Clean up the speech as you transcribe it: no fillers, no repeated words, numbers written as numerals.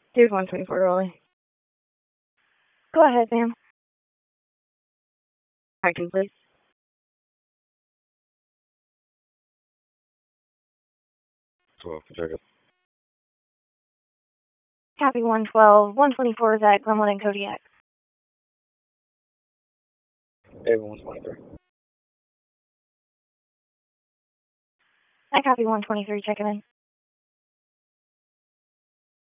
Dude 124 rolling. Go ahead, ma'am. Action, please. Check it. Copy 112. 124 is at Glenwood and Kodiak. Ava 123. I copy 123, checking in.